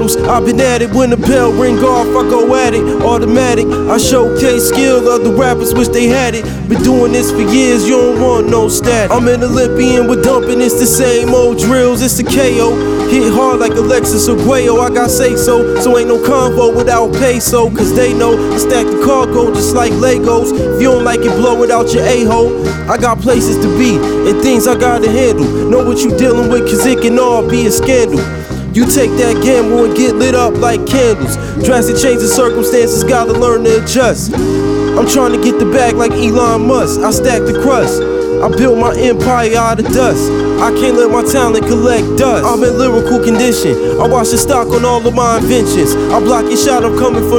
battles. I've been at it when the bell ring off, I go at it. Automatic, I showcase skill, other rappers wish they had it. Been doing this for years, you don't want no stat. I'm an Olympian with dumping, it's the same old drills, it's the KO. Hit hard like Alexis Arguello, I got say so. So ain't no convo without peso, cause they know I stack the cargo just like Legos. If you don't like it, blow it out your a-hole. I got places to be and things I gotta handle. Know what you dealing with, cause it can all be a scandal. You take that gamble and get lit up like candles. Drastic change of circumstances, gotta learn to adjust. I'm trying to get the bag like Elon Musk. I stack the crust, I built my empire out of dust. I can't let my talent collect dust. I'm in lyrical condition, I watch the stock on all of my inventions. I block your shot, I'm coming from